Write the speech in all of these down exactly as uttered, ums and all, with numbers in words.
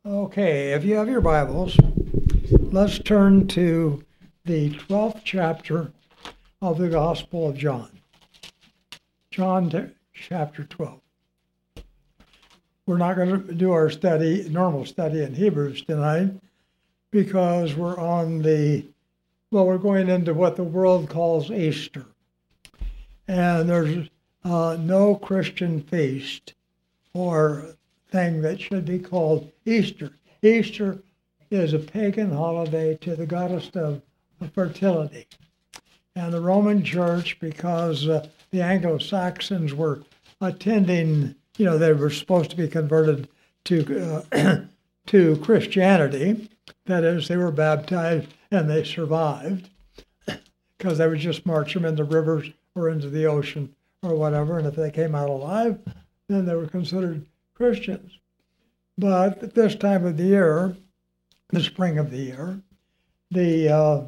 Okay, if you have your Bibles, let's turn to the twelfth chapter of the Gospel of John. John t- chapter twelve. We're not going to do our study, normal study in Hebrews tonight, because we're on the, well, we're going into what the world calls Easter. And there's uh, no Christian feast or thing that should be called Easter. Easter is a pagan holiday to the goddess of fertility. And the Roman Church, because uh, the Anglo-Saxons were attending, you know, they were supposed to be converted to uh, to Christianity. That is, they were baptized and they survived because they would just march them into rivers or into the ocean or whatever. And if they came out alive, then they were considered Christians. But at this time of the year, the spring of the year, the uh,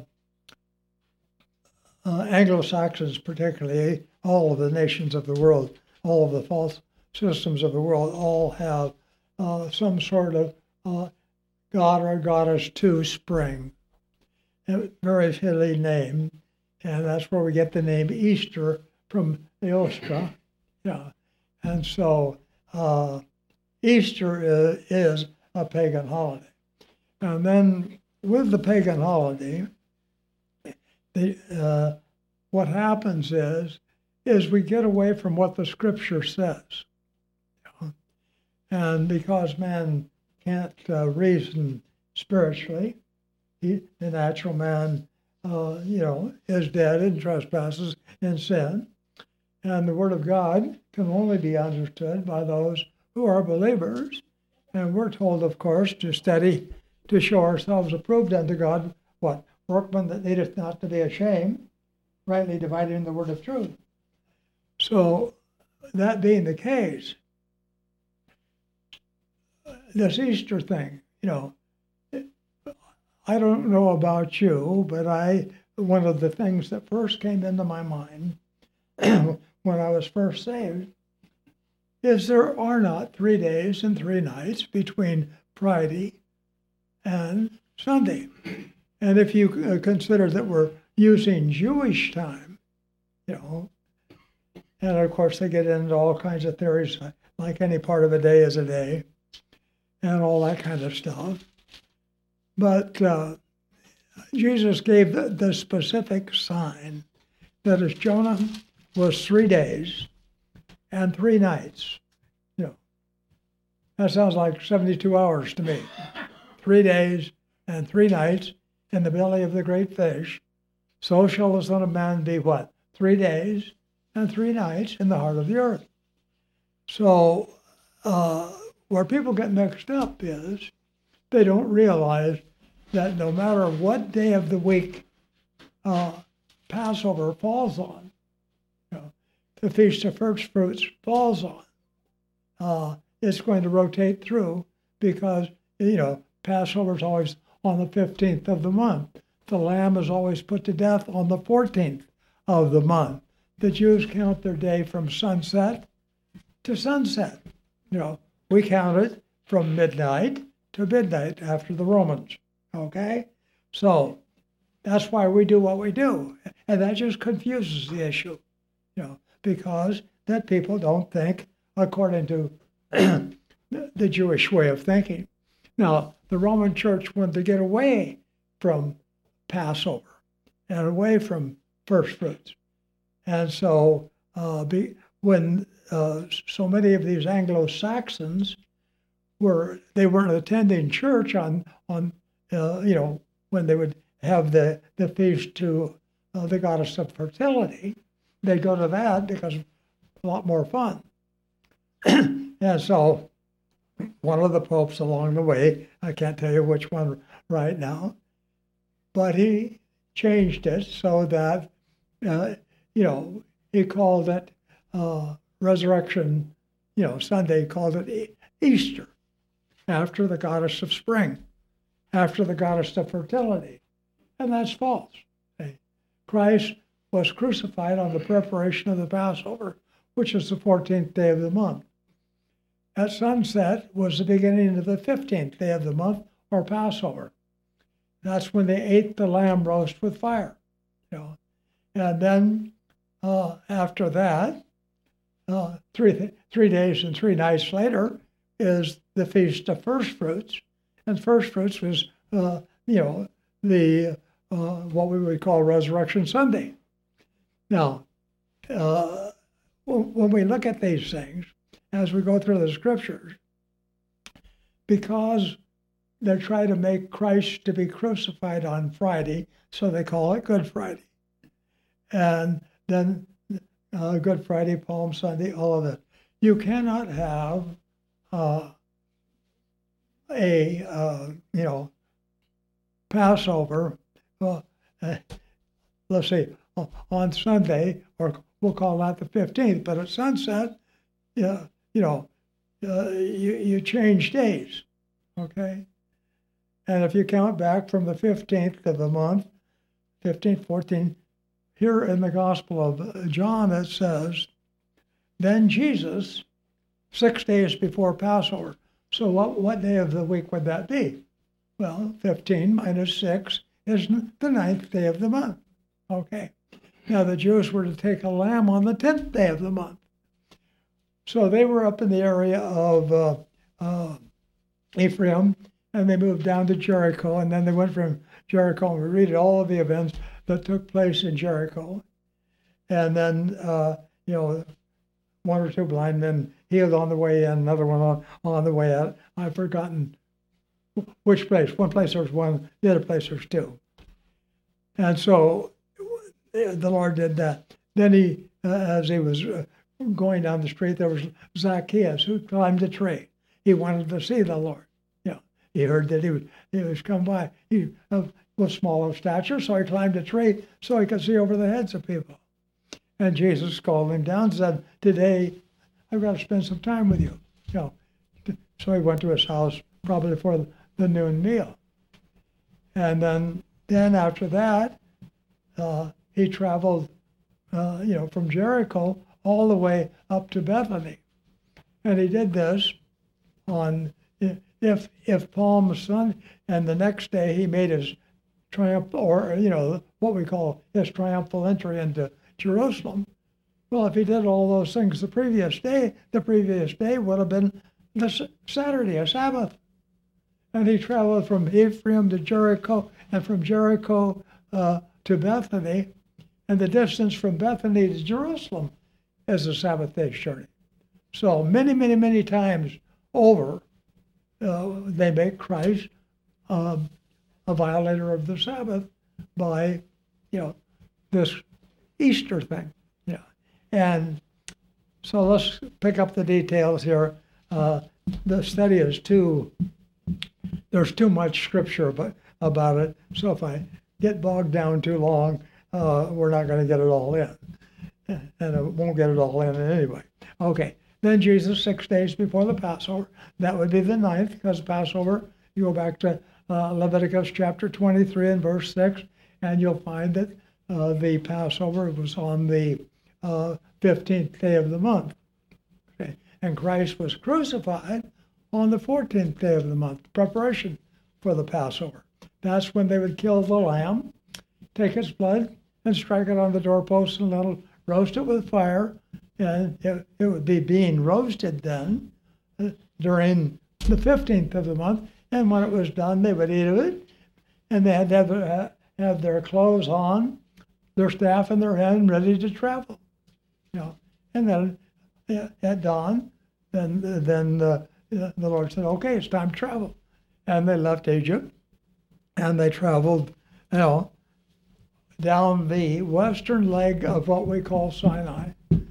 uh, Anglo-Saxons particularly, all of the nations of the world, all of the false systems of the world, all have uh, some sort of uh, god or goddess to spring. A very silly name, and that's where we get the name Easter from the Ostra. Yeah, and so uh, Easter is, is a pagan holiday. And then with the pagan holiday, the, uh, what happens is, is we get away from what the scripture says. You know? And because man can't uh, reason spiritually, he, the natural man, uh, you know, is dead in trespasses and sin. And the word of God can only be understood by those who are believers. And we're told, of course, to study, to show ourselves approved unto God, what? Workmen that needeth not to be ashamed, rightly dividing the word of truth. So, that being the case, this Easter thing, you know, I don't know about you, but I, one of the things that first came into my mind when I was first saved is there are not three days and three nights between Friday and Sunday. And if you uh, consider that we're using Jewish time, you know, and of course they get into all kinds of theories, like any part of a day is a day, and all that kind of stuff. But uh, Jesus gave the, the specific sign that as Jonah was three days and three nights. You know, that sounds like seventy-two hours to me. Three days and three nights in the belly of the great fish. So shall the Son of Man be what? Three days and three nights in the heart of the earth. So uh, where people get mixed up is they don't realize that no matter what day of the week uh, Passover falls on, you know, the Feast of First Fruits falls on, uh, it's going to rotate through because, you know, Passover is always on the fifteenth of the month. The lamb is always put to death on the fourteenth of the month. The Jews count their day from sunset to sunset. You know, we count it from midnight to midnight after the Romans. Okay? So that's why we do what we do. And that just confuses the issue, you know, because that people don't think according to the Jewish way of thinking. Now, the Roman Church wanted to get away from Passover and away from first fruits. And so uh, be, when uh, so many of these Anglo-Saxons were, they weren't attending church on, on uh, you know, when they would have the, the feast to uh, the goddess of fertility, they'd go to that because it's a lot more fun. And so one of the popes along the way, I can't tell you which one right now, but he changed it so that, uh, you know, he called it uh, Resurrection, you know, Sunday, he called it e- Easter, after the goddess of spring, after the goddess of fertility. And that's false. Okay? Christ was crucified on the preparation of the Passover, which is the fourteenth day of the month. at sunset was the beginning of the fifteenth day of the month, or Passover. That's when they ate the lamb roast with fire. You know, and then uh, after that, uh, three three days and three nights later is the feast of first fruits, and first fruits was uh, you know the uh, what we would call Resurrection Sunday. Now, uh, when we look at these things as we go through the scriptures, because they try to make Christ to be crucified on Friday, so they call it Good Friday. And then uh, Good Friday, Palm Sunday, all of it. You cannot have uh, a, uh, you know, Passover, well, uh, let's see, on Sunday, or we'll call that the fifteenth, but at sunset, yeah, you know, uh, you, you change days, okay? And if you count back from the fifteenth of the month, fifteen, fourteen, here in the Gospel of John it says, then Jesus, six days before Passover. So what, what day of the week would that be? Well, fifteen minus six is the ninth day of the month. Okay. Now the Jews were to take a lamb on the tenth day of the month. So they were up in the area of uh, uh, Ephraim, and they moved down to Jericho, and then they went from Jericho, and we read all of the events that took place in Jericho. And then, uh, you know, one or two blind men healed on the way in, another one on, on the way out. I've forgotten which place. One place there was one, the other place there's two. And so the Lord did that. Then he, uh, as he was uh, going down the street, there was Zacchaeus who climbed a tree. He wanted to see the Lord. You know, he heard that he was, he was come by. He uh, was small of stature, so he climbed a tree so he could see over the heads of people. And Jesus called him down and said, today I've got to spend some time with you. You know, so he went to his house probably for the noon meal. And then, then after that, uh, he traveled, uh, you know, from Jericho all the way up to Bethany. And he did this on, if if Palm Sunday, and the next day he made his triumph, or, you know, what we call his triumphal entry into Jerusalem. Well, if he did all those things the previous day, the previous day would have been the Saturday, a Sabbath. And he traveled from Ephraim to Jericho, and from Jericho uh, to Bethany. And the distance from Bethany to Jerusalem is a Sabbath day's journey. So many, many, many times over, uh, they make Christ um, a violator of the Sabbath by, you know, this Easter thing. Yeah. And so let's pick up the details here. Uh, the study is too, there's too much scripture about, about it. So if I get bogged down too long, uh, we're not going to get it all in. And I won't get it all in anyway. Okay. Then Jesus, six days before the Passover, that would be the ninth, because Passover, you go back to uh, Leviticus chapter twenty-three and verse six, and you'll find that uh, the Passover was on the uh, fifteenth day of the month. Okay. And Christ was crucified on the fourteenth day of the month, preparation for the Passover. That's when they would kill the lamb, take its blood, and strike it on the doorpost, and let it roast it with fire. And it, it would be being roasted then uh, during the fifteenth of the month. And when it was done, they would eat of it. And they had to have, uh, have their clothes on, their staff in their hand, ready to travel. You know, and then uh, at dawn, then then uh, the Lord said, "Okay, it's time to travel." And they left Egypt, and they traveled, you know, down the western leg of what we call Sinai,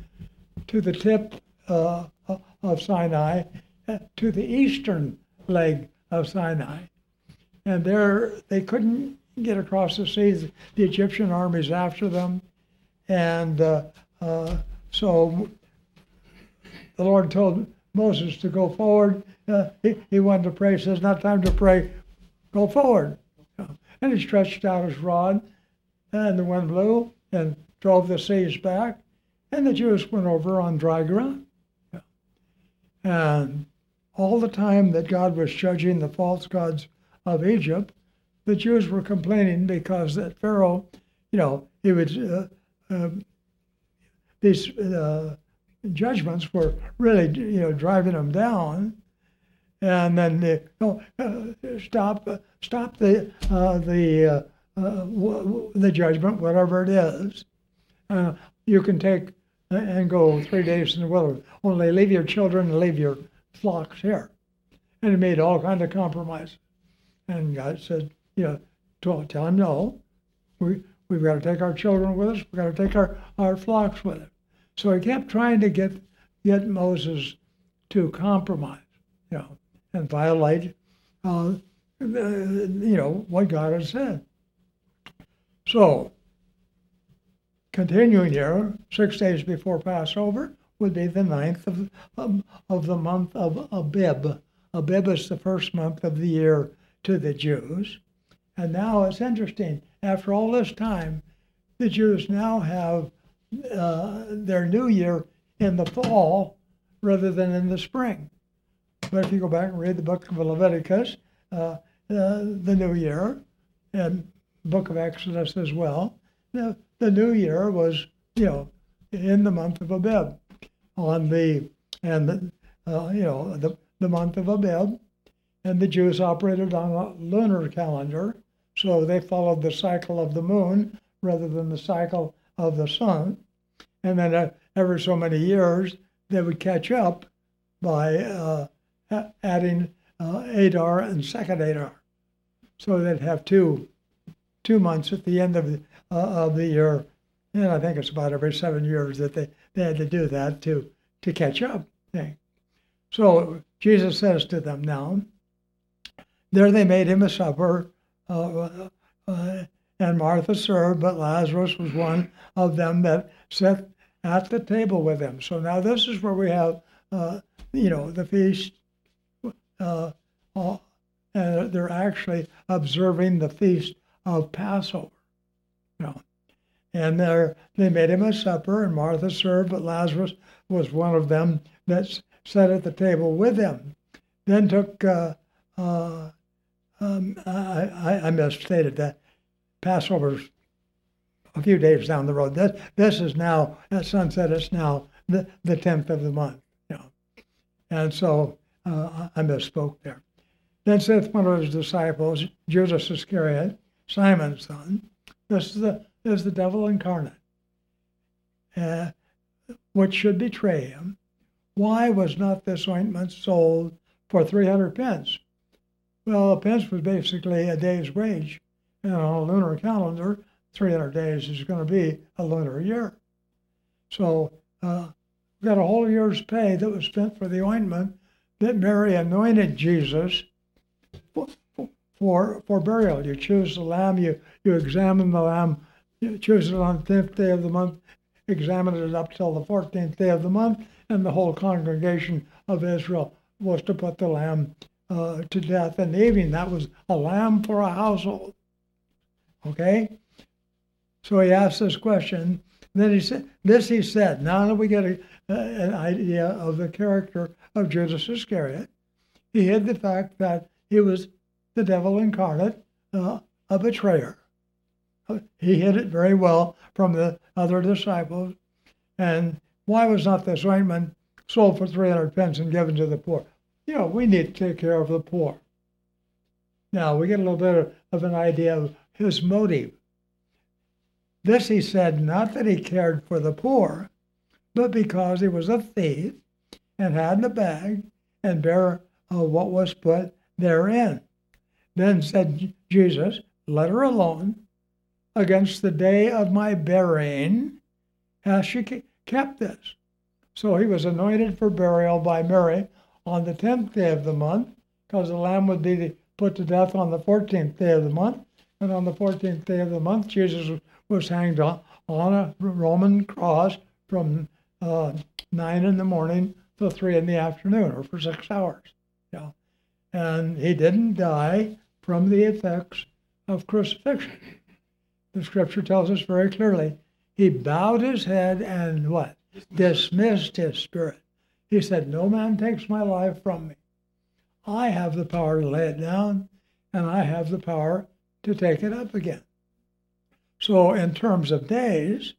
to the tip uh, of Sinai, to the eastern leg of Sinai. And there, they couldn't get across the sea. The Egyptian armies after them. And uh, uh, so the Lord told Moses to go forward. Uh, he, he wanted to pray. He says, not time to pray, go forward. And he stretched out his rod, and the wind blew and drove the seas back. And the Jews went over on dry ground. And all the time that God was judging the false gods of Egypt, the Jews were complaining because that Pharaoh, you know, he would, uh, uh, these uh, judgments were really, you know, driving them down. And then they, oh, uh, stop, uh, stop the uh, the uh, uh, w- w- the judgment, whatever it is. Uh, you can take and go three days in the wilderness. Only leave your children and leave your flocks here. And he made all kinds of compromises. And God said, you know, tell, tell him no. We we've got to take our children with us. We've got to take our, our flocks with us. So he kept trying to get get Moses to compromise, you know, and violate, uh, the, you know, what God had said. So, continuing here, six days before Passover would be the ninth of, of, of the month of Abib. Abib is the first month of the year to the Jews. And now it's interesting, after all this time, the Jews now have uh, their new year in the fall rather than in the spring. But if you go back and read the book of Leviticus, uh, uh, the new year, and book of Exodus as well, the, the new year was, you know, in the month of Abib, on the, and the, uh, you know, the, the month of Abib, and the Jews operated on a lunar calendar, so they followed the cycle of the moon rather than the cycle of the sun. And then uh, every so many years, they would catch up by uh, adding uh, Adar and second Adar. So they'd have two two months at the end of the, uh, of the year. And I think it's about every seven years that they, they had to do that to, to catch up. Okay. So Jesus says to them now, there they made him a supper, uh, uh, and Martha served, but Lazarus was one of them that sat at the table with him. So now this is where we have, uh, you know, the feast, uh, uh, and they're actually observing the feast of Passover, you know. And there they made him a supper, and Martha served, but Lazarus was one of them that sat at the table with him. Then took, uh, uh, um, I, I, I misstated that. Passover's a few days down the road. This, this is now, at sunset, it's now the, the tenth of the month, you know. And so uh, I misspoke there. Then saith one of his disciples, Judas Iscariot, Simon's son, this is the, this is the devil incarnate, uh, which should betray him. Why was not this ointment sold for three hundred pence? Well, a pence was basically a day's wage. And on a lunar calendar, three hundred days is going to be a lunar year. So uh, we got a whole year's pay that was spent for the ointment that Mary anointed Jesus for, for, for burial. You choose the lamb, you, you examine the lamb, you choose it on the tenth day of the month, examine it up till the fourteenth day of the month, and the whole congregation of Israel was to put the lamb uh, to death in the evening. That was a lamb for a household. Okay? So he asked this question. Then he said, this he said, now that we get a, uh, an idea of the character of Judas Iscariot, he hid the fact that he was the devil incarnate, uh, a betrayer. He hid it very well from the other disciples. And why was not this ointment sold for three hundred pence and given to the poor? You know, we need to take care of the poor. Now, we get a little bit of, of an idea of his motive. This he said, not that he cared for the poor, but because he was a thief and had in the bag and bare uh, what was put therein. Then said Jesus, let her alone. Against the day of my burying hath she kept this. So he was anointed for burial by Mary on the tenth day of the month, because the lamb would be put to death on the fourteenth day of the month. And on the fourteenth day of the month, Jesus was hanged on, on a Roman cross from uh, nine in the morning till three in the afternoon, or for six hours. Yeah. And he didn't die from the effects of crucifixion. The scripture tells us very clearly, he bowed his head and what? Dismissed his spirit. He said, no man takes my life from me. I have the power to lay it down, and I have the power to take it up again. So in terms of days,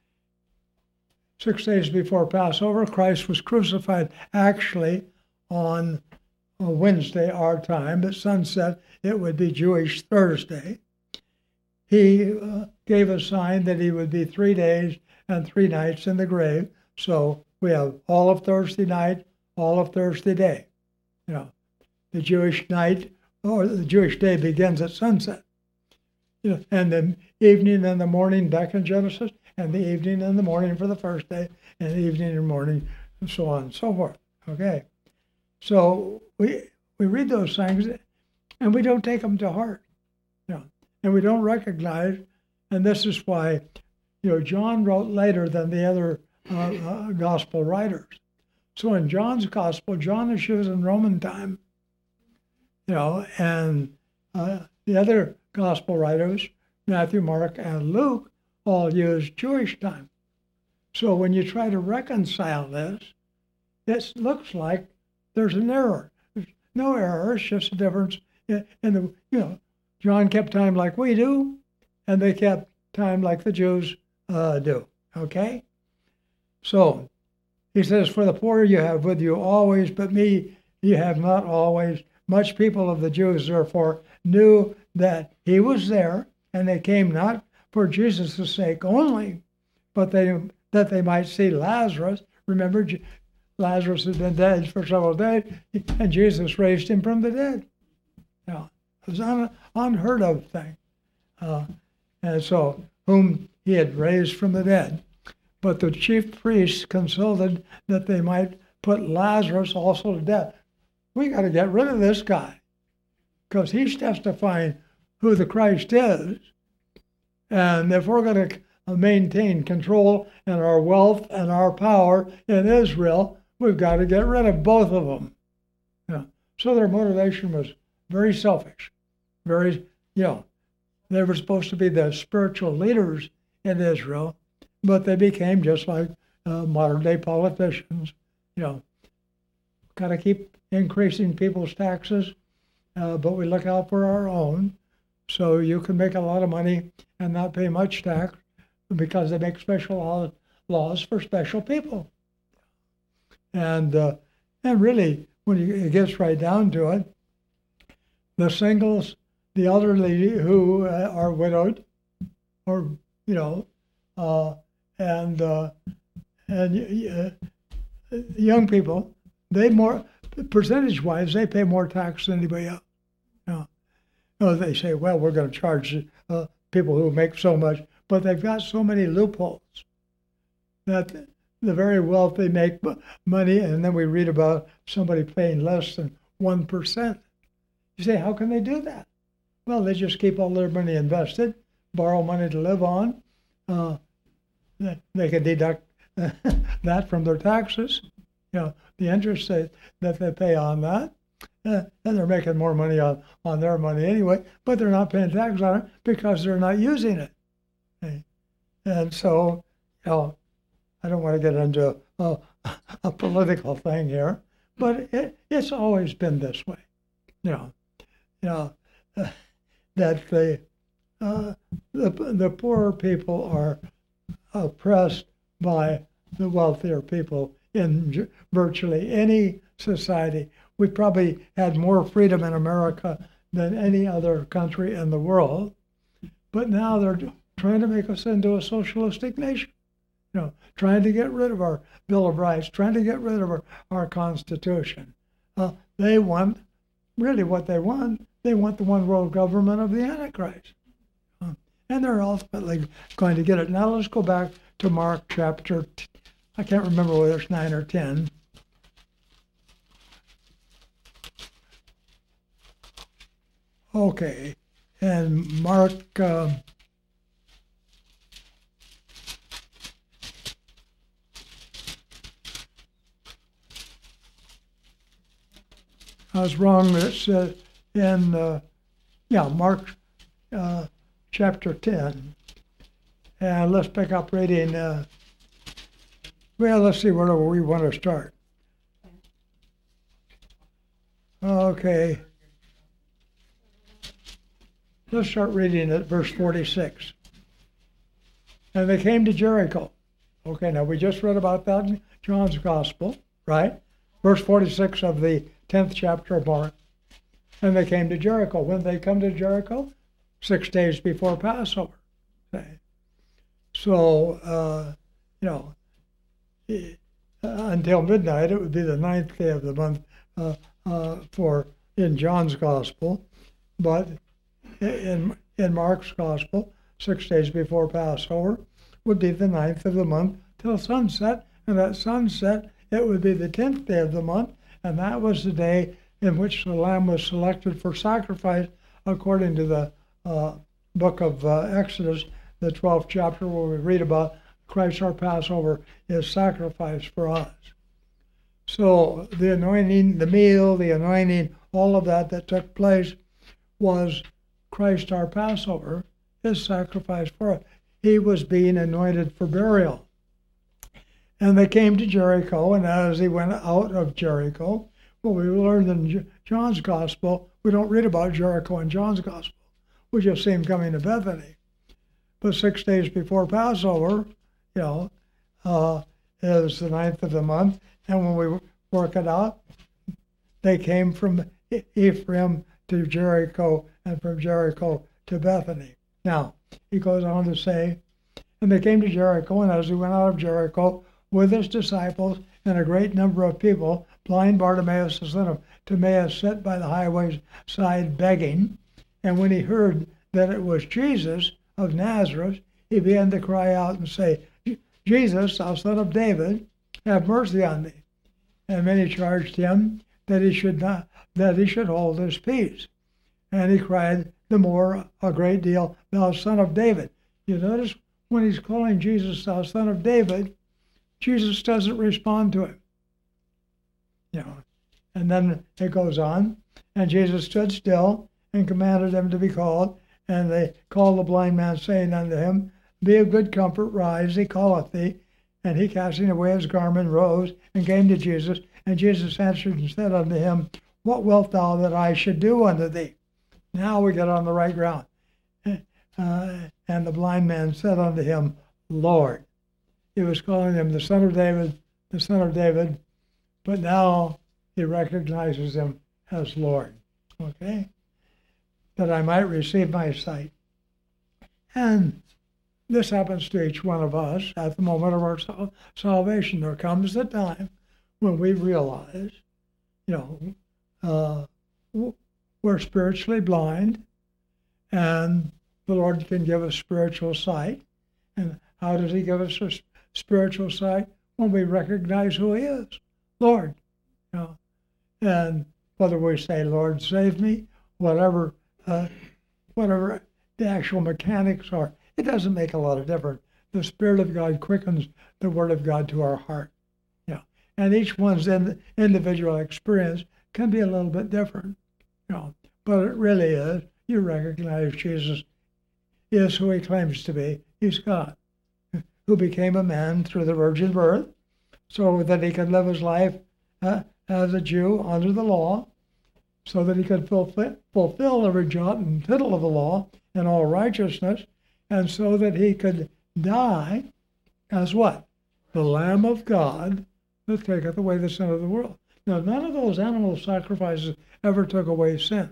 six days before Passover, Christ was crucified actually on Wednesday, our time. At sunset, it would be Jewish Thursday. He uh, gave a sign that he would be three days and three nights in the grave. So we have all of Thursday night, all of Thursday day. You know, the Jewish night or the Jewish day begins at sunset. You know, and the evening and the morning back in Genesis, and the evening and the morning for the first day, and the evening and morning, and so on and so forth. Okay, so we we read those things, and we don't take them to heart, you know, and we don't recognize. And this is why, you know, John wrote later than the other uh, uh, gospel writers. So in John's gospel, John is using Roman time, you know, and uh, the other gospel writers, Matthew, Mark, and Luke, all use Jewish time. So when you try to reconcile this, it looks like there's an error. There's no error, it's just a difference in, in the, you know, John kept time like we do, and they kept time like the Jews uh, do, okay? So he says, for the poor you have with you always, but me you have not always. Much people of the Jews, therefore, knew that he was there, and they came not for Jesus' sake only, but they that they might see Lazarus. Remember, Lazarus had been dead for several days, and Jesus raised him from the dead. You know, it was an unheard of thing. Uh, and so, whom he had raised from the dead. But the chief priests consulted that they might put Lazarus also to death. We got to get rid of this guy, because he's testifying who the Christ is. And if we're going to maintain control and our wealth and our power in Israel, we've got to get rid of both of them. Yeah. So their motivation was very selfish, very, you know, they were supposed to be the spiritual leaders in Israel, but they became just like uh, modern day politicians. You know, got to keep increasing people's taxes, uh, but we look out for our own. So you can make a lot of money and not pay much tax because they make special law, laws for special people. And uh, and really, when it gets right down to it, the singles, the elderly who uh, are widowed, or you know, uh, and uh, and uh, young people, they more percentage-wise, they pay more tax than anybody else. You know, you know, they say, well, we're going to charge uh, people who make so much, but they've got so many loopholes that the very wealthy make money, and then we read about somebody paying less than one percent. You say, how can they do that? Well, they just keep all their money invested, borrow money to live on. Uh, they can deduct that from their taxes. You know, the interest that, that they pay on that, uh, and they're making more money on, on their money anyway, but they're not paying tax on it because they're not using it. Okay. And so, you know, I don't want to get into a, a political thing here, but it, it's always been this way. You know, you know uh, that the, uh, the the poorer people are oppressed by the wealthier people in virtually any society. We probably had more freedom in America than any other country in the world, but now they're trying to make us into a socialistic nation. You know, trying to get rid of our Bill of Rights, trying to get rid of our, our Constitution. Uh, they want, really what they want, they want the one world government of the Antichrist. Uh, and they're ultimately going to get it. Now let's go back to Mark chapter, t- I can't remember whether it's nine or ten. Okay, and Mark, um, I was wrong. It's uh, in, uh, yeah, Mark uh, chapter ten. And let's pick up reading. Uh, well, let's see where we want to start. Okay. Let's start reading at verse forty-six. And they came to Jericho. Okay, now we just read about that in John's Gospel, right? Verse forty-six of the tenth chapter of Mark. And they came to Jericho. When they come to Jericho? Six days before Passover. Okay. So, uh, you know, until midnight, it would be the ninth day of the month uh, uh, for in John's Gospel. But in, in Mark's Gospel, six days before Passover would be the ninth of the month till sunset. And at sunset, it would be the tenth day of the month. And that was the day in which the lamb was selected for sacrifice, according to the uh, book of uh, Exodus, the twelfth chapter, where we read about Christ our Passover is sacrificed for us. So the anointing, the meal, the anointing, all of that that took place was Christ our Passover is sacrificed for us. He was being anointed for burial. And they came to Jericho, and as he went out of Jericho, well, we learned in John's Gospel, we don't read about Jericho in John's Gospel. We just see him coming to Bethany. But six days before Passover, you know, uh, is the ninth of the month. And when we work it out, they came from Ephraim to Jericho and from Jericho to Bethany. Now, he goes on to say, and they came to Jericho, and as he went out of Jericho with his disciples and a great number of people, blind Bartimaeus, the son of Timaeus, sat by the highway side begging. And when he heard that it was Jesus of Nazareth, he began to cry out and say, Jesus, thou son of David, have mercy on me. And many charged him that he should not, that he should hold his peace. And he cried the more a great deal, thou son of David. You notice when he's calling Jesus thou son of David, Jesus doesn't respond to him. You know, and then it goes on, and Jesus stood still and commanded them to be called. And they called the blind man, saying unto him, Be of good comfort, rise, he calleth thee. And he, casting away his garment, rose and came to Jesus. And Jesus answered and said unto him, What wilt thou that I should do unto thee? Now we get on the right ground. Uh, and the blind man said unto him, Lord. He was calling him the son of David, the son of David, but now he recognizes him as Lord. Okay? That I might receive my sight. And this happens to each one of us at the moment of our sal- salvation. There comes a time when we realize, you know, uh, we're spiritually blind, and the Lord can give us spiritual sight. And how does he give us a spiritual sight? When we recognize who he is, Lord. You know, and whether we say, Lord, save me, whatever, uh, whatever the actual mechanics are, it doesn't make a lot of difference. The Spirit of God quickens the Word of God to our heart. Yeah, and each one's in, individual experience can be a little bit different. You know, but it really is. You recognize Jesus is who he claims to be. He's God, who became a man through the virgin birth, so that he could live his life uh, as a Jew under the law, so that he could fulfill, fulfill every jot and tittle of the law in all righteousness, and so that he could die as what? The Lamb of God that taketh away the sin of the world. Now, none of those animal sacrifices ever took away sin.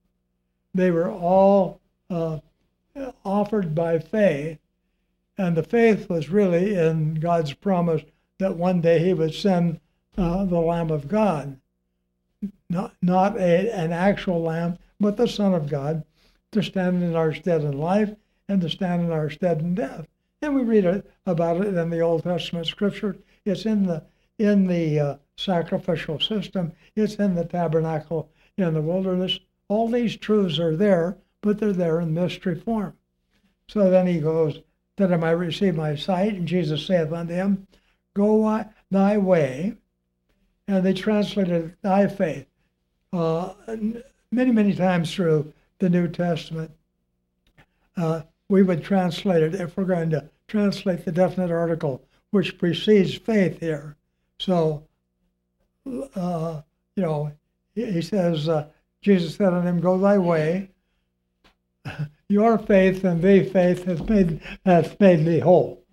They were all uh, offered by faith, and the faith was really in God's promise that one day he would send uh, the Lamb of God, not, not a, an actual lamb, but the Son of God, to stand in our stead in life and to stand in our stead in death. And we read it, about it in the Old Testament scripture. It's in the in the uh, sacrificial system. It's in the tabernacle in the wilderness. All these truths are there, but they're there in mystery form. So then he goes, that I might receive my sight, and Jesus saith unto him, Go thy way. And they translated thy faith. Uh, many, many times through the New Testament, uh, we would translate it if we're going to translate the definite article, which precedes faith here. So, uh, you know, he, he says, uh, Jesus said unto him, go thy way. Your faith and thy faith hath made, hath made thee whole.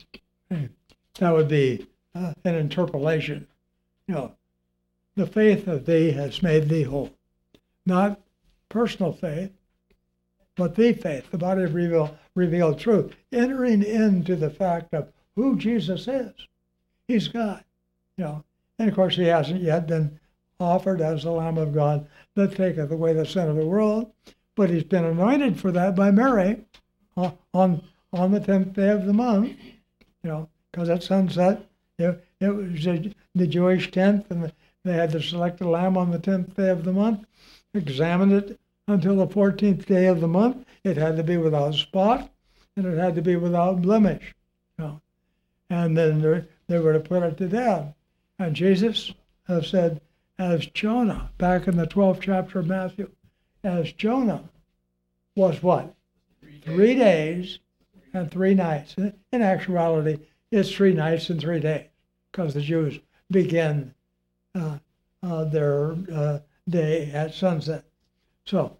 That would be uh, an interpolation. You know, the faith of thee has made thee whole. Not personal faith, but the faith, the body of reveal, revealed truth, entering into the fact of who Jesus is. He's God, you know. And of course, he hasn't yet been offered as the Lamb of God that taketh away the sin of the world, but he's been anointed for that by Mary uh, on on the tenth day of the month, you know, because at sunset, it, it was a, the Jewish tenth, and the, they had to select a lamb on the tenth day of the month, examine it until the fourteenth day of the month. It had to be without spot, and it had to be without blemish, you know. And then they, they were to put it to death. And Jesus has said, as Jonah, back in the twelfth chapter of Matthew, as Jonah was what? Three days and three nights. In actuality, it's three nights and three days, because the Jews begin uh, uh, their uh, day at sunset. So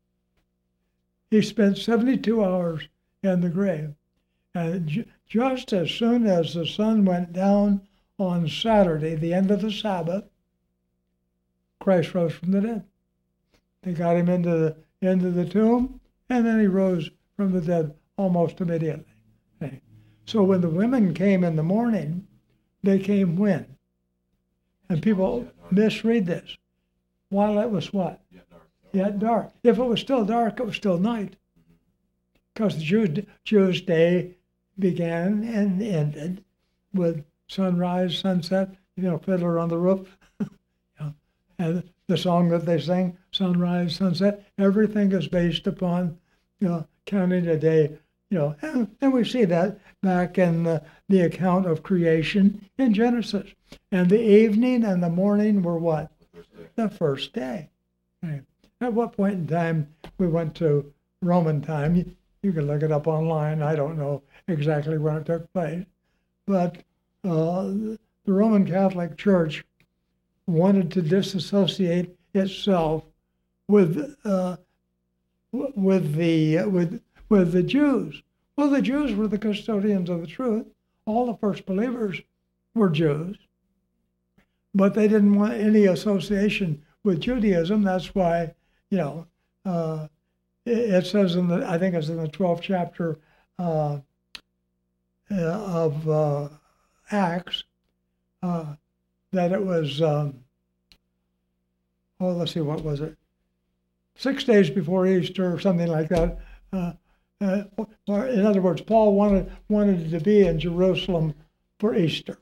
he spent seventy-two hours in the grave. And ju- just as soon as the sun went down on Saturday, the end of the Sabbath, Christ rose from the dead. They got him into the into the tomb, and then he rose from the dead almost immediately. Okay. So when the women came in the morning, they came when? And people misread this. While it was what? Yet dark. Yet dark. If it was still dark, it was still night. Because the Jews, Jewish day began and ended with sunrise, sunset, you know, Fiddler on the Roof. And the song that they sing, sunrise, sunset, everything is based upon, you know, counting a day, you know, and, and we see that back in the, the account of creation in Genesis. And the evening and the morning were what? The first day. Okay. At what point in time we went to Roman time? You, you can look it up online. I don't know exactly when it took place. But uh, the Roman Catholic Church wanted to disassociate itself with uh, with the with with the Jews. Well, the Jews were the custodians of the truth. All the first believers were Jews, but they didn't want any association with Judaism. That's why, you know, uh, it, it says in the I think it's in the twelfth chapter uh, uh, of uh, Acts. Uh, that it was, um, oh, let's see, what was it? Six days before Easter or something like that. Uh, uh, or in other words, Paul wanted wanted to be in Jerusalem for Easter.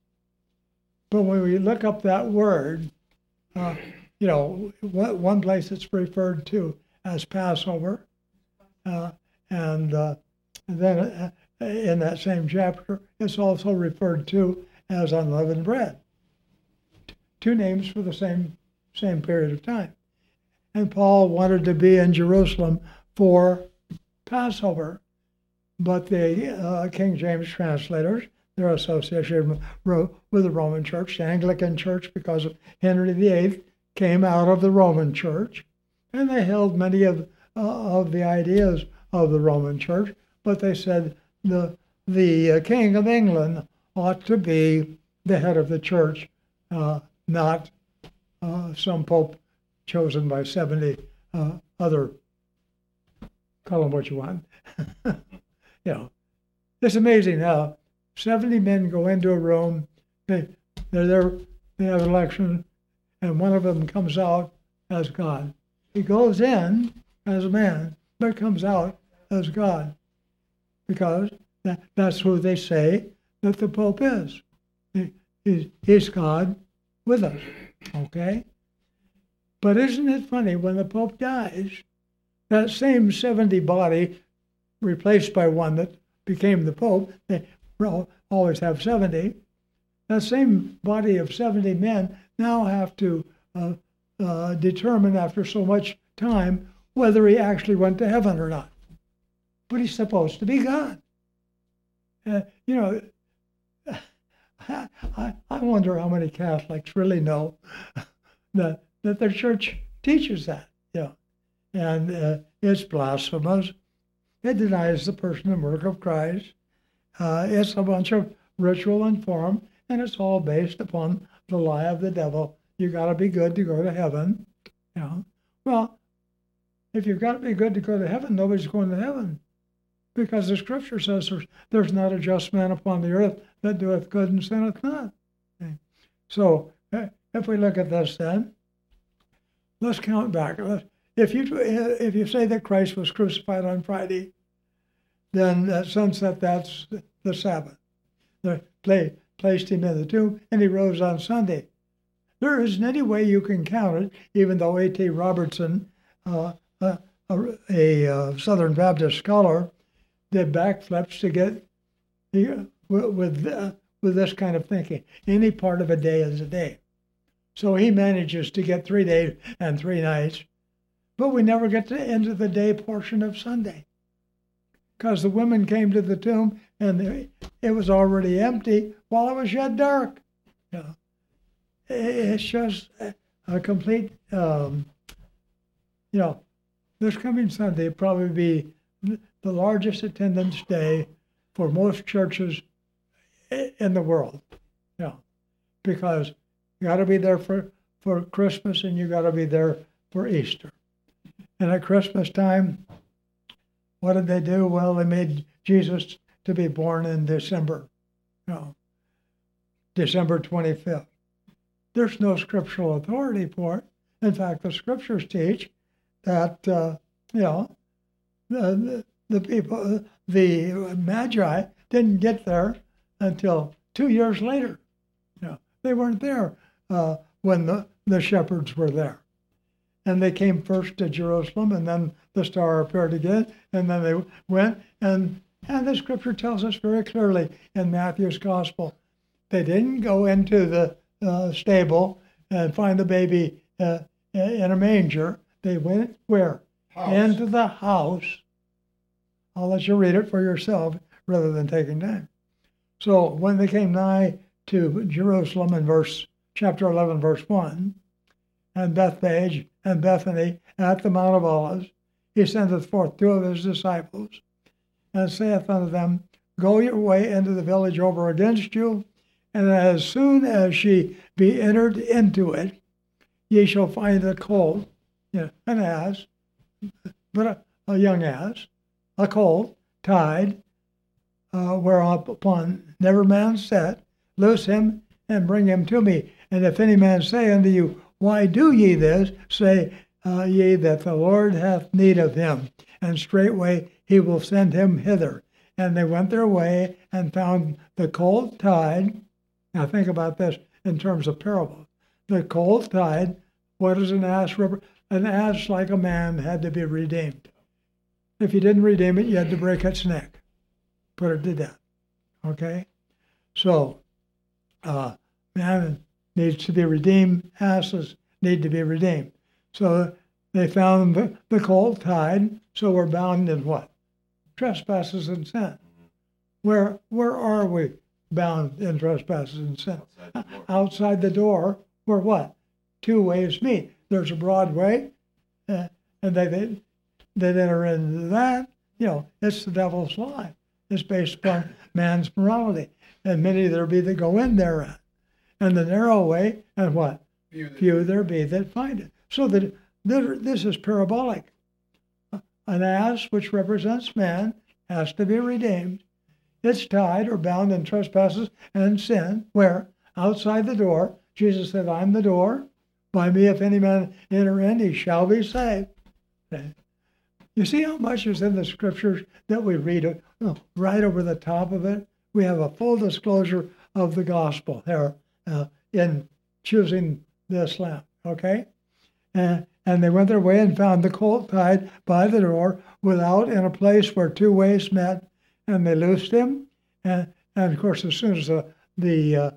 But when we look up that word, uh, you know, one place it's referred to as Passover, uh, and, uh, and then uh, in that same chapter, it's also referred to as unleavened bread. Two names for the same same period of time. And Paul wanted to be in Jerusalem for Passover, but the uh, King James translators, their association with the Roman Church, the Anglican Church, because of Henry the Eighth, came out of the Roman Church, and they held many of uh, of the ideas of the Roman Church, but they said the the uh, King of England ought to be the head of the church, uh, not uh, some pope chosen by seventy uh, other, call them what you want. You know, it's amazing how seventy men go into a room, they, they're there, they have an election, and one of them comes out as God. He goes in as a man, but comes out as God, because that, that's who they say that the Pope is. He, he's, he's God with us, okay? But isn't it funny, when the Pope dies, that same seventy body replaced by one that became the Pope, they always have seventy, that same body of seventy men now have to uh, uh, determine after so much time whether he actually went to heaven or not. But he's supposed to be God. Uh, you know, I, I wonder how many Catholics really know that that the church teaches that. Yeah, and uh, it's blasphemous. It denies the person and work of Christ. Uh, it's a bunch of ritual and form, and it's all based upon the lie of the devil. You got to be good to go to heaven. You know? Well, if you've got to be good to go to heaven, nobody's going to heaven, because the Scripture says there's, there's not a just man upon the earth that doeth good and sinneth not. Okay. So if we look at this, then let's count back. If you if you say that Christ was crucified on Friday, then at sunset that's the Sabbath. They play, placed him in the tomb, and he rose on Sunday. There isn't any way you can count it, even though A T Robertson, uh, a, a, a uh, Southern Baptist scholar, did backflips to get uh, with uh, with this kind of thinking. Any part of a day is a day. So he manages to get three days and three nights, but we never get to the end of the day portion of Sunday, because the women came to the tomb and the, it was already empty while it was yet dark. You know, it's just a complete, um, you know, this coming Sunday will probably be the largest attendance day for most churches in the world. You know, because you got to be there for, for Christmas, and you got to be there for Easter. And at Christmas time, what did they do? Well, they made Jesus to be born in December, you know, December twenty-fifth. There's no scriptural authority for it. In fact, the Scriptures teach that, uh, you know, the, the people, the Magi didn't get there until two years later. You know, they weren't there uh, when the, the shepherds were there. And they came first to Jerusalem, and then the star appeared again, and then they went. And, and the Scripture tells us very clearly in Matthew's Gospel, they didn't go into the uh, stable and find the baby uh, in a manger. They went where? House. Into the house. I'll let you read it for yourself rather than taking time. So when they came nigh to Jerusalem in verse chapter eleven, verse one, and Bethphage and Bethany at the Mount of Olives, he sendeth forth two of his disciples, and saith unto them, Go your way into the village over against you, and as soon as ye be entered into it, ye shall find a colt, you know, an ass, but a, a young ass, a colt, tied, uh, whereupon never man sat. Loose him and bring him to me. And if any man say unto you, Why do ye this? Say uh, ye that the Lord hath need of him, and straightway he will send him hither. And they went their way and found the colt tied. Now think about this in terms of parables. The colt tied. What is an ass? An ass, like a man, had to be redeemed. If you didn't redeem it, you had to break its neck, put it to death. Okay? So, uh, man needs to be redeemed. Asses need to be redeemed. So they found the, the colt tied, so we're bound in what? Trespasses and sin. Where where are we bound in trespasses and sin? Outside the door, Outside the door where what? Two ways meet. There's a broad way, uh, and they, they they enter into that. You know, it's the devil's lie. It's based upon man's morality. And many there be that go in thereat. And the narrow way, and what? Few, Few there be that find it. So that this is parabolic. An ass, which represents man, has to be redeemed. It's tied or bound in trespasses and sin, where? Outside the door. Jesus said, I'm the door. By me, if any man enter in, he shall be saved. Okay. You see how much is in the Scriptures that we read it, oh, right over the top of it? We have a full disclosure of the gospel there uh, in choosing this lamb, okay? And, and they went their way and found the colt tied by the door without, in a place where two ways met, and they loosed him. And, and of course, as soon as the, the uh,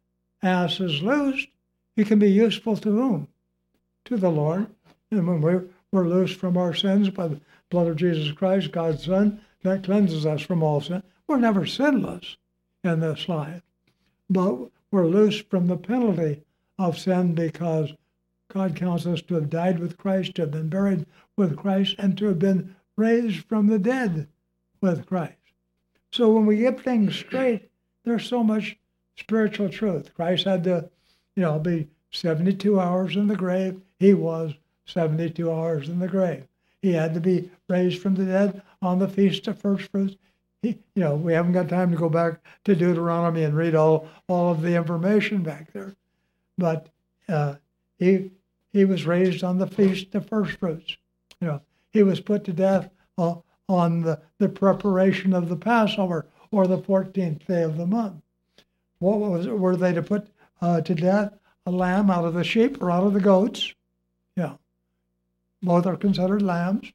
ass is loosed, he can be useful to whom? To the Lord. And when we're, we're loosed from our sins by the blood of Jesus Christ, God's Son, that cleanses us from all sin. We're never sinless in this life, but we're loosed from the penalty of sin because God counts us to have died with Christ, to have been buried with Christ, and to have been raised from the dead with Christ. So when we get things straight, there's so much spiritual truth. Christ had to, you know, be seventy-two hours in the grave. He was seventy-two hours in the grave. He had to be raised from the dead on the Feast of First Fruits. He, you know, we haven't got time to go back to Deuteronomy and read all, all of the information back there. But uh, he he was raised on the Feast of First Fruits. You know, he was put to death uh, on the, the preparation of the Passover, or the fourteenth day of the month. What was were they to put uh, to death? A lamb out of the sheep or out of the goats? Yeah, both are considered lambs.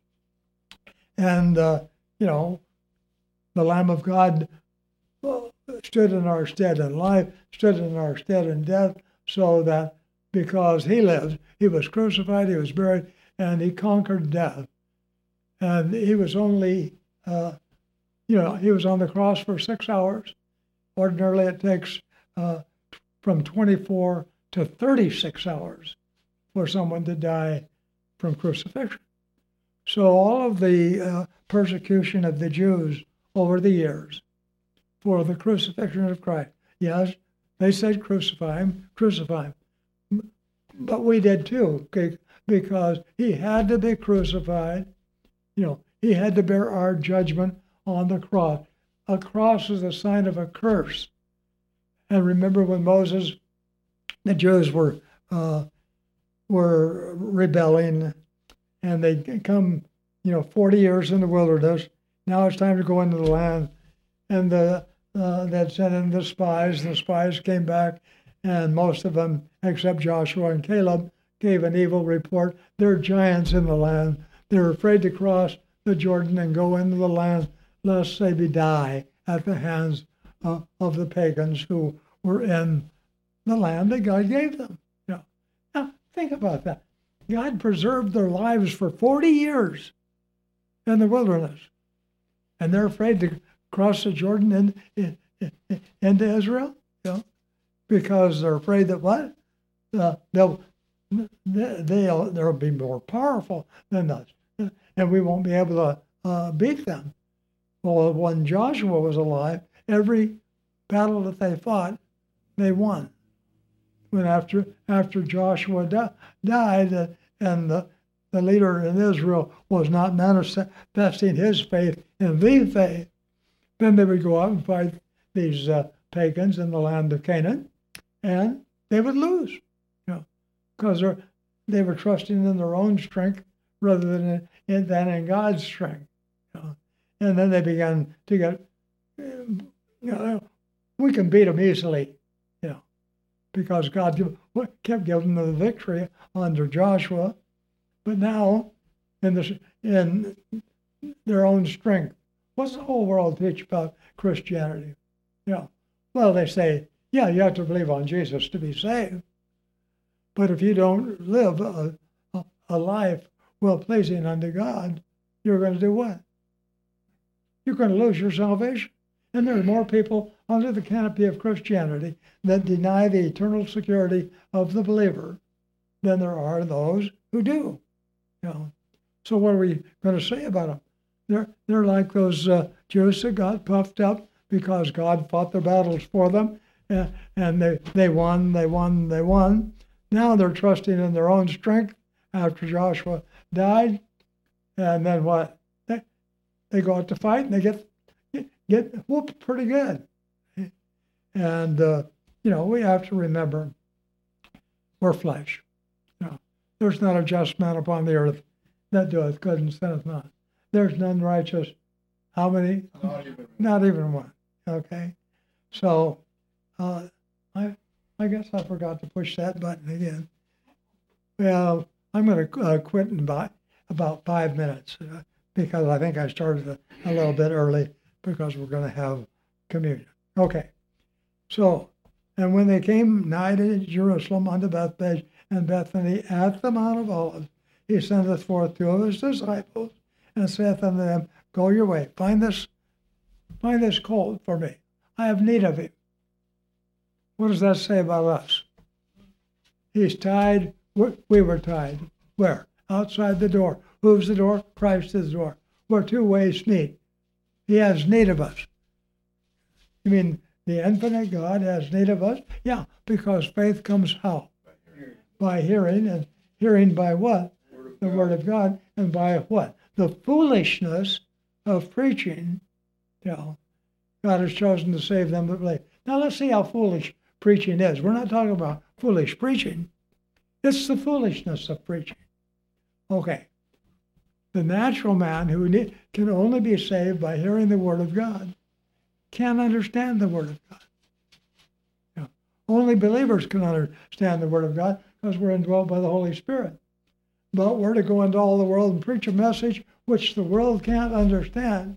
And uh, you know, the Lamb of God stood in our stead in life, stood in our stead in death, so that because he lived, he was crucified, he was buried, and he conquered death. And he was only, uh, you know, he was on the cross for six hours. Ordinarily, it takes uh, from twenty-four to thirty-six hours for someone to die from crucifixion. So all of the uh, persecution of the Jews over the years for the crucifixion of Christ. Yes, they said crucify him, crucify him. But we did too, okay, because he had to be crucified. You know, he had to bear our judgment on the cross. A cross is a sign of a curse. And remember when Moses, the Jews were uh, were rebelling, and they come, you know, forty years in the wilderness. Now it's time to go into the land. And the uh, that sent in the spies. The spies came back, and most of them, except Joshua and Caleb, gave an evil report. There are giants in the land. They're afraid to cross the Jordan and go into the land, lest they be die at the hands uh, of the pagans who were in the land that God gave them. You know, now, think about that. God preserved their lives for forty years in the wilderness, and they're afraid to cross the Jordan in, in, in, into Israel, you know, because they're afraid that what? Uh, they'll, they'll, they'll be more powerful than us, and we won't be able to uh, beat them. Well, when Joshua was alive, every battle that they fought, they won. When after after Joshua di- died, uh, and the, the leader in Israel was not manifesting his faith in the faith, then they would go out and fight these uh, pagans in the land of Canaan, and they would lose, you know, because they were trusting in their own strength rather than in, than in God's strength. You know. And then they began to get, you know, we can beat them easily, you know, because God kept giving them the victory under Joshua. But now, in, this, in their own strength, what's the whole world teach about Christianity? You know, well, they say, yeah, you have to believe on Jesus to be saved. But if you don't live a, a, a life well-pleasing unto God, you're going to do what? You're going to lose your salvation. And there are more people under the canopy of Christianity that deny the eternal security of the believer than there are those who do. You know, so what are we going to say about them? They're they're like those uh, Jews that got puffed up because God fought their battles for them, and, and they they won, they won, they won. Now they're trusting in their own strength after Joshua died, and then what? They they go out to fight and they get get whooped pretty good. And uh, you know, we have to remember we're flesh. You know, there's not a just man upon the earth that doeth good and sinneth not. There's none righteous. How many? Not even, not even one. Okay. So uh, I I guess I forgot to push that button again. Well, I'm going to uh, quit in about, about five minutes uh, because I think I started a, a little bit early because we're going to have communion. Okay. So, and when they came nigh to Jerusalem unto Bethphage and Bethany at the Mount of Olives, he sendeth forth two of his disciples and saith unto them, go your way, find this, find this colt for me. I have need of him. What does that say about us? He's tied we we were tied. Where? Outside the door. Who's the door? Christ is the door. Where two ways meet. He has need of us. You mean the infinite God has need of us? Yeah, because faith comes how? By hearing. By hearing, and hearing by what? Word the God. Word of God. And by what? The foolishness of preaching. You know, God has chosen to save them that believe. Now let's see how foolish preaching is. We're not talking about foolish preaching. It's the foolishness of preaching. Okay. The natural man who need, can only be saved by hearing the Word of God can't understand the Word of God. You know, only believers can understand the Word of God because we're indwelt by the Holy Spirit. But we're to go into all the world and preach a message which the world can't understand.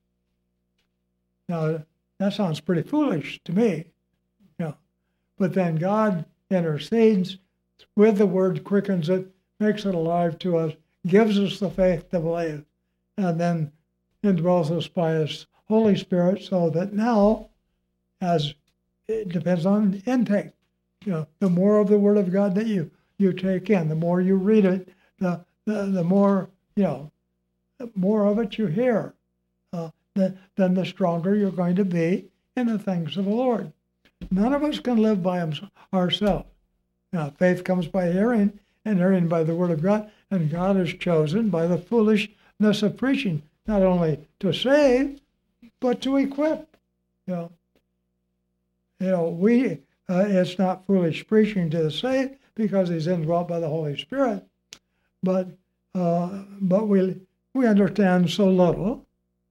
Now, that sounds pretty foolish to me. You know, but then God intercedes with the Word, quickens it, makes it alive to us, gives us the faith to believe, and then indwells us by His Holy Spirit, so that now, as it depends on intake, you know, the more of the Word of God that you you take in, the more you read it, the the, the more you know, the more of it you hear, uh, the, then the stronger you're going to be in the things of the Lord. None of us can live by ourselves. Now, faith comes by hearing, and hearing by the Word of God, and God has chosen by the foolishness of preaching, not only to save, but to equip. You know, you know we, uh, it's not foolish preaching to the saved because he's indwelt by the Holy Spirit, but uh, but we we understand so little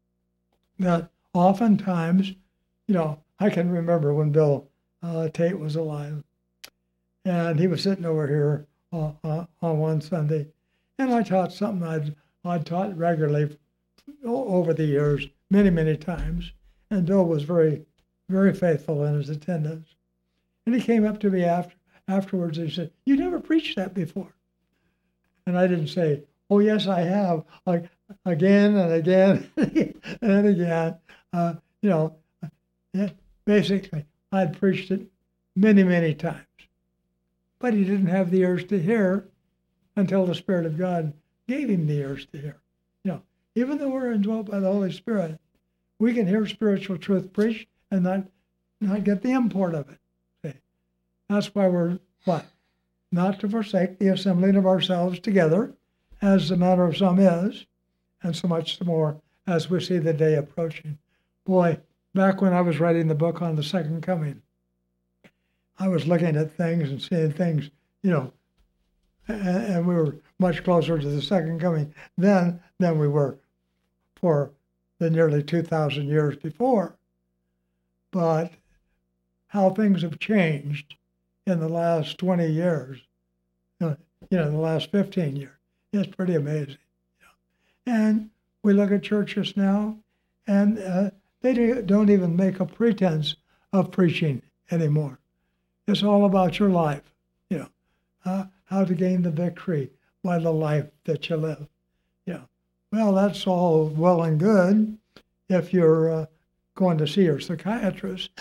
that oftentimes, you know, I can remember when Bill uh, Tate was alive, and he was sitting over here uh, uh, on one Sunday, and I taught something I'd, I'd taught regularly over the years, many, many times, and Bill was very, very faithful in his attendance. And he came up to me after afterwards and he said, "You never preached that before." And I didn't say, "Oh, yes, I have," like again and again and again. Uh, you know, yeah, basically, I'd preached it many, many times. But he didn't have the ears to hear until the Spirit of God gave him the ears to hear. You know, even though we're indwelt by the Holy Spirit, we can hear spiritual truth preached and not not get the import of it. See? That's why we're what? Not to forsake the assembling of ourselves together, as the matter of some is, and so much the more as we see the day approaching. Boy, back when I was writing the book on the second coming, I was looking at things and seeing things, you know, and, and we were much closer to the second coming then than we were for the nearly two thousand years before. But how things have changed in the last twenty years, you know, the last fifteen years, it's pretty amazing. And we look at churches now, and uh, they don't even make a pretense of preaching anymore. It's all about your life, you know, uh, how to gain the victory by the life that you live. You know, well, that's all well and good if you're uh, going to see your psychiatrist.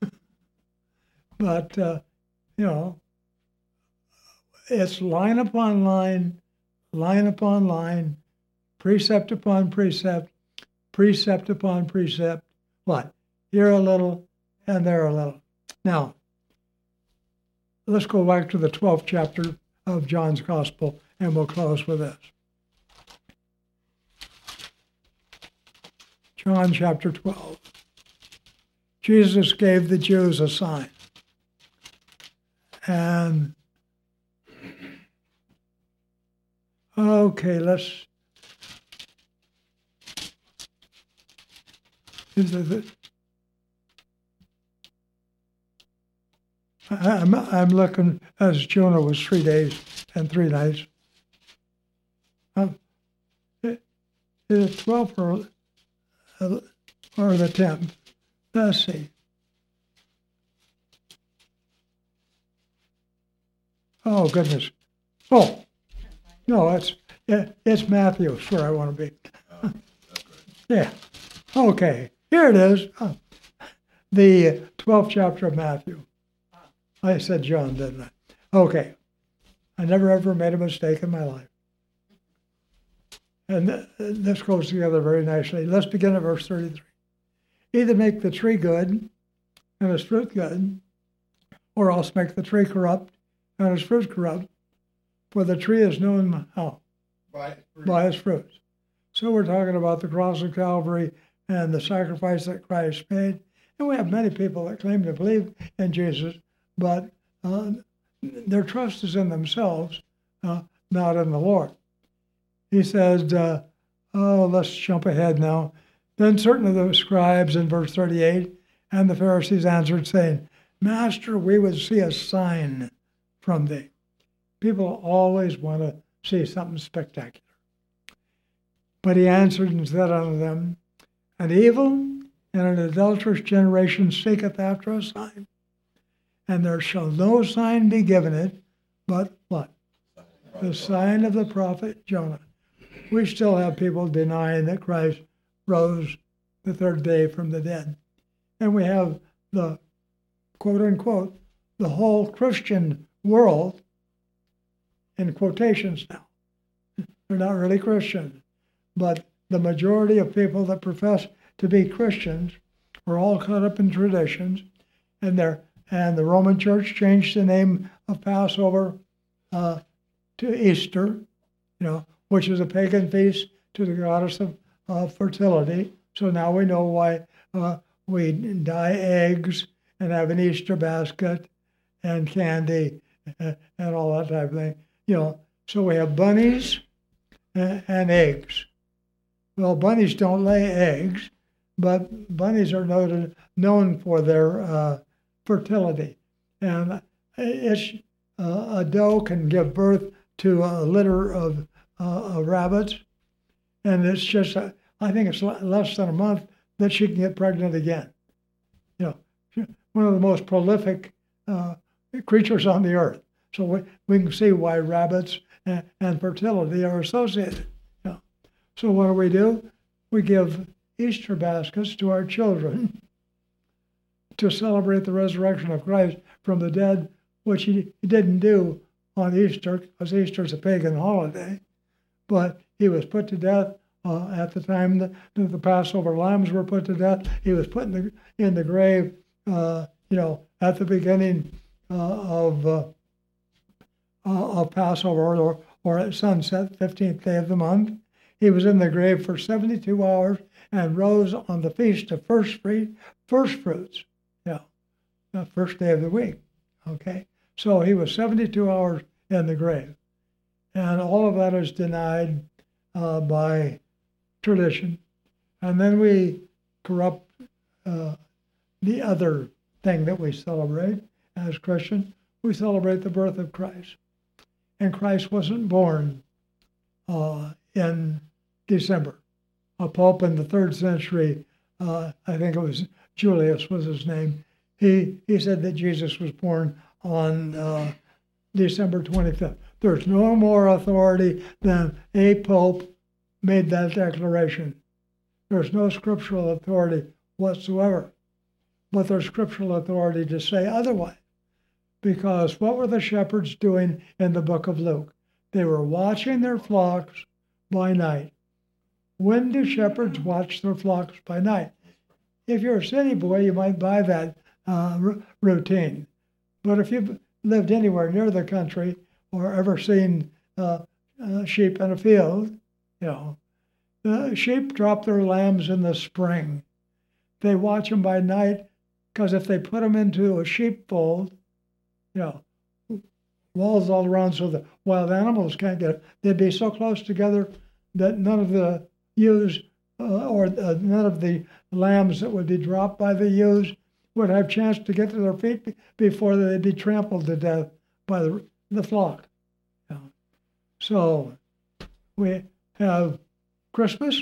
But, uh, you know, it's line upon line, line upon line, precept upon precept, precept upon precept. What? Here a little and there a little. Now, let's go back to the twelfth chapter of John's Gospel, and we'll close with this. John chapter twelve. Jesus gave the Jews a sign. And, okay, let's, is it, I'm, I'm looking, as Jonah was three days and three nights. Um, is it twelve or, or the tenth? Let's see. Oh, goodness. Oh, no, it's, it, it's Matthew. It's where I want to be. Oh, that's great. Yeah. Okay, here it is. Oh, the twelfth chapter of Matthew. I said John, didn't I? Okay. I never ever made a mistake in my life. And th- this goes together very nicely. Let's begin at verse thirty-three. Either make the tree good and its fruit good, or else make the tree corrupt and its fruit corrupt. For the tree is known how? By its fruit. By its fruits. So we're talking about the cross of Calvary and the sacrifice that Christ made. And we have many people that claim to believe in Jesus, but uh, their trust is in themselves, uh, not in the Lord. He says, uh, oh, let's jump ahead now. Then certain of the scribes in verse thirty-eight and the Pharisees answered, saying, Master, we would see a sign from thee. People always want to see something spectacular. But he answered and said unto them, An evil and an adulterous generation seeketh after a sign, and there shall no sign be given it, but what? The sign of the prophet Jonah. We still have people denying that Christ rose the third day from the dead. And we have the, quote unquote, the whole Christian world, in quotations now. They're not really Christians, but the majority of people that profess to be Christians are all caught up in traditions, and they're and the Roman Church changed the name of Passover uh, to Easter, you know, which is a pagan feast to the goddess of uh, fertility. So now we know why uh, we dye eggs and have an Easter basket and candy and, and all that type of thing. You know, so we have bunnies and, and eggs. Well, bunnies don't lay eggs, but bunnies are noted, known for their uh, fertility. And it's, uh, a doe can give birth to a litter of, uh, of rabbits, and it's just, uh, I think it's less than a month that she can get pregnant again. You know, one of the most prolific uh, creatures on the earth. So we, we can see why rabbits and, and fertility are associated. You know. So what do we do? We give Easter baskets to our children to celebrate the resurrection of Christ from the dead, which he, he didn't do on Easter, because Easter is a pagan holiday. But he was put to death uh, at the time that the Passover lambs were put to death. He was put in the, in the grave, uh, you know, at the beginning uh, of uh, uh, of Passover, or, or at sunset, fifteenth day of the month. He was in the grave for seventy-two hours and rose on the feast of first fruit, first fruits, you know, the first day of the week. Okay, so he was seventy-two hours in the grave, and all of that is denied uh, by tradition, and then we corrupt uh, the other thing that we celebrate as Christians. We celebrate the birth of Christ, and Christ wasn't born uh, in December. A pope in the third century, uh, I think it was Julius was his name, he, he said that Jesus was born on uh, December twenty-fifth. There's no more authority than a pope made that declaration. There's no scriptural authority whatsoever, but there's scriptural authority to say otherwise. Because what were the shepherds doing in the book of Luke? They were watching their flocks by night. When do shepherds watch their flocks by night? If you're a city boy, you might buy that uh, r- routine. But if you've lived anywhere near the country or ever seen uh, uh, sheep in a field, you know, the sheep drop their lambs in the spring. They watch them by night because if they put them into a sheepfold, you know, walls all around so the wild animals can't get it, they'd be so close together that none of the ewes uh, or uh, none of the lambs that would be dropped by the ewes would have a chance to get to their feet before they'd be trampled to death by the, the flock. You know. So we have Christmas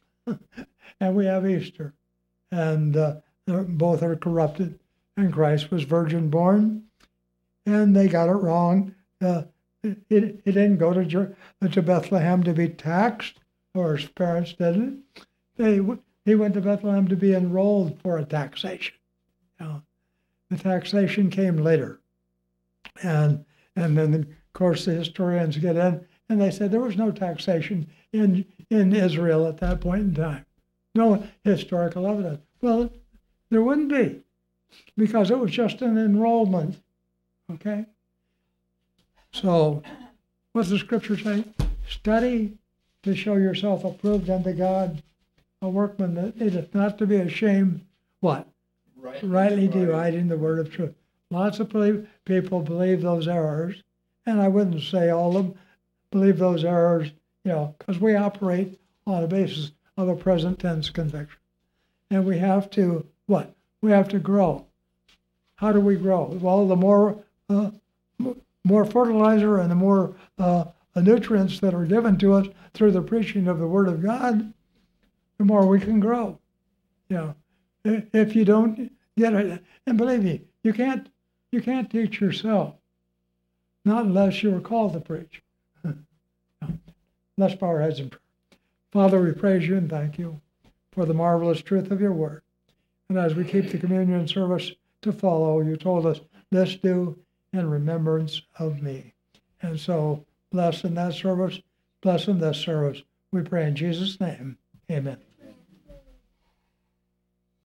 and we have Easter, and uh, both are corrupted, and Christ was virgin born, and they got it wrong. Uh, he, he didn't go to, to Bethlehem to be taxed, or his parents didn't. They, he went to Bethlehem to be enrolled for a taxation. You know, the taxation came later, and and then Of course, the historians get in and they said there was no taxation in, in Israel at that point in time. No historical evidence. Well, there wouldn't be, because it was just an enrollment. Okay? So, what's the scripture say? Study to show yourself approved unto God, a workman that needeth not to be ashamed. What? Rightly, Rightly dividing. dividing the word of truth. Lots of believe, people believe those errors, and I wouldn't say all of them believe those errors, you know, because we operate on the basis of a present tense conviction. And we have to, what? We have to grow. How do we grow? Well, the more uh, more fertilizer and the more uh, nutrients that are given to us through the preaching of the Word of God, the more we can grow. You know, if you don't get it, and believe me, you can't you can't teach yourself, not unless you were called to preach. Let's bow our heads in prayer. Father, we praise you and thank you for the marvelous truth of your word. And as we keep the communion service to follow, you told us, this do in remembrance of me. And so, bless in that service, bless in this service. We pray in Jesus' name. Amen.